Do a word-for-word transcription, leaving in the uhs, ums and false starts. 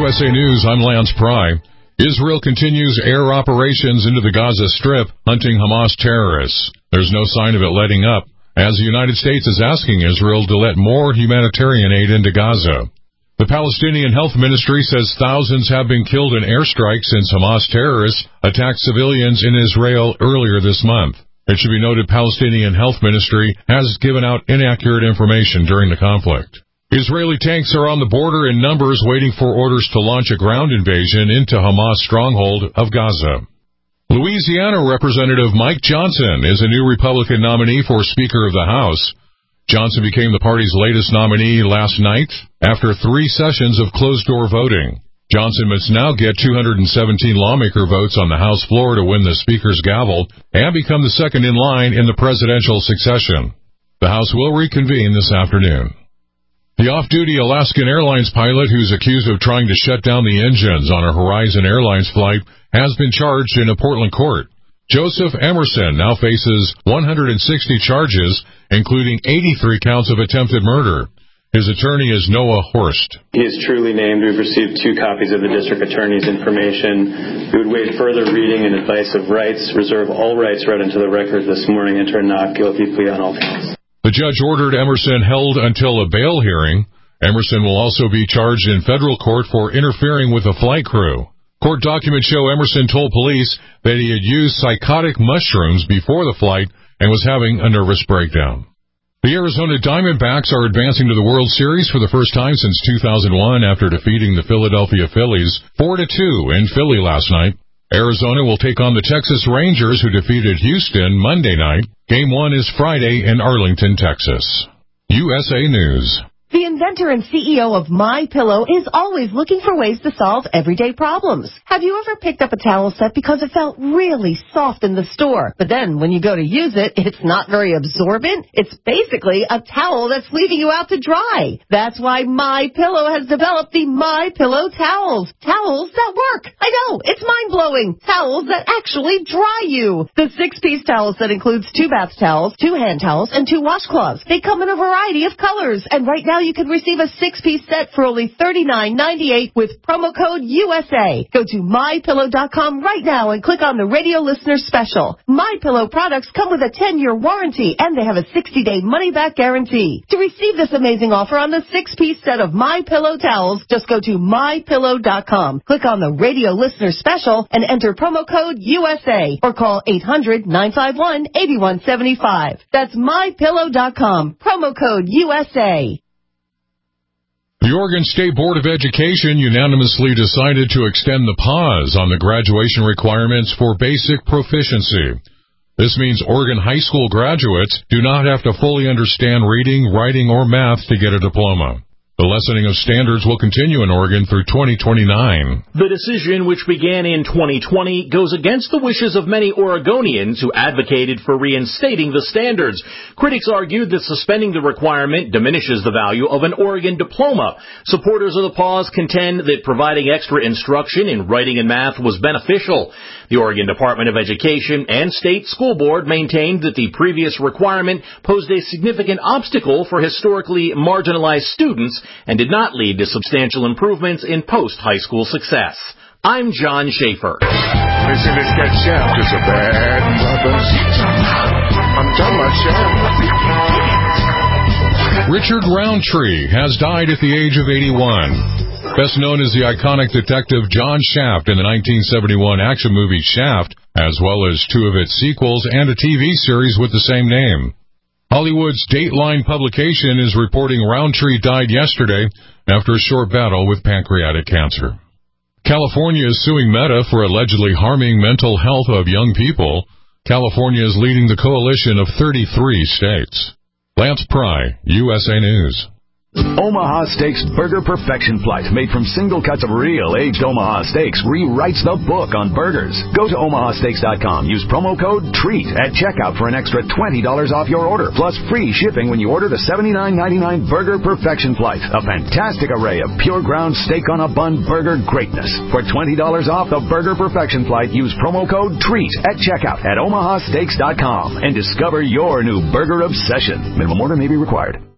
U S A News, I'm Lance Pry. Israel continues air operations into the Gaza Strip, hunting Hamas terrorists. There's no sign of it letting up, as the United States is asking Israel to let more humanitarian aid into Gaza. The Palestinian Health Ministry says thousands have been killed in airstrikes since Hamas terrorists attacked civilians in Israel earlier this month. It should be noted Palestinian Health Ministry has given out inaccurate information during the conflict. Israeli tanks are on the border in numbers waiting for orders to launch a ground invasion into Hamas stronghold of Gaza. Louisiana Representative Mike Johnson is a new Republican nominee for Speaker of the House. Johnson became the party's latest nominee last night after three sessions of closed-door voting. Johnson must now get two hundred seventeen lawmaker votes on the House floor to win the Speaker's gavel and become the second in line in the presidential succession. The House will reconvene this afternoon. The off-duty Alaskan Airlines pilot who's accused of trying to shut down the engines on a Horizon Airlines flight has been charged in a Portland court. Joseph Emerson now faces one hundred sixty charges, including eighty-three counts of attempted murder. His attorney is Noah Horst. He is truly named. We've received two copies of the district attorney's information. We would waive further reading and advice of rights, reserve all rights read into the record this morning, enter a not guilty plea on all counts. The judge ordered Emerson held until a bail hearing. Emerson will also be charged in federal court for interfering with a flight crew. Court documents show Emerson told police that he had used psychotic mushrooms before the flight and was having a nervous breakdown. The Arizona Diamondbacks are advancing to the World Series for the first time since two thousand one after defeating the Philadelphia Phillies four to two in Philly last night. Arizona will take on the Texas Rangers, who defeated Houston Monday night. Game one is Friday in Arlington, Texas. U S A News. The inventor and C E O of MyPillow is always looking for ways to solve everyday problems. Have you ever picked up a towel set because it felt really soft in the store, but then when you go to use it, it's not very absorbent? It's basically a towel that's leaving you out to dry. That's why MyPillow has developed the MyPillow towels. Towels that work. I know, it's mind-blowing. Towels that actually dry you. The six-piece towel set includes two bath towels, two hand towels, and two washcloths. They come in a variety of colors, and right now you can receive a six-piece set for only thirty-nine ninety-eight with promo code U S A. Go to my pillow dot com right now and click on the radio listener special. MyPillow products come with a ten-year warranty, and they have a sixty-day money-back guarantee. To receive this amazing offer on the six-piece set of MyPillow towels, just go to my pillow dot com, click on the radio listener special, and enter promo code U S A, or call eight hundred nine five one eight one seven five. That's my pillow dot com, promo code U S A. The Oregon State Board of Education unanimously decided to extend the pause on the graduation requirements for basic proficiency. This means Oregon high school graduates do not have to fully understand reading, writing, or math to get a diploma. The lessening of standards will continue in Oregon through twenty twenty-nine. The decision, which began in twenty twenty, goes against the wishes of many Oregonians who advocated for reinstating the standards. Critics argued that suspending the requirement diminishes the value of an Oregon diploma. Supporters of the pause contend that providing extra instruction in writing and math was beneficial. The Oregon Department of Education and State School Board maintained that the previous requirement posed a significant obstacle for historically marginalized students and did not lead to substantial improvements in post-high school success. I'm John Schaefer. Listen, this guy Shaft is a bad mother. I'm talking about Shaft. Richard Roundtree has died at the age of eighty-one. Best known as the iconic detective John Shaft in the nineteen seventy-one action movie Shaft, as well as two of its sequels and a T V series with the same name. Hollywood's Dateline publication is reporting Roundtree died yesterday after a short battle with pancreatic cancer. California is suing Meta for allegedly harming mental health of young people. California is leading the coalition of thirty-three states. Lance Pry, U S A News. Omaha Steaks Burger Perfection Flight, made from single cuts of real aged Omaha steaks, rewrites the book on burgers. Go to omaha steaks dot com. Use promo code TREAT at checkout for an extra twenty dollars off your order, plus free shipping when you order the seventy-nine ninety-nine Burger Perfection Flight. A fantastic array of pure ground steak on a bun burger greatness. For twenty dollars off the Burger Perfection Flight, use promo code TREAT at checkout at omaha steaks dot com and discover your new burger obsession. Minimum order may be required.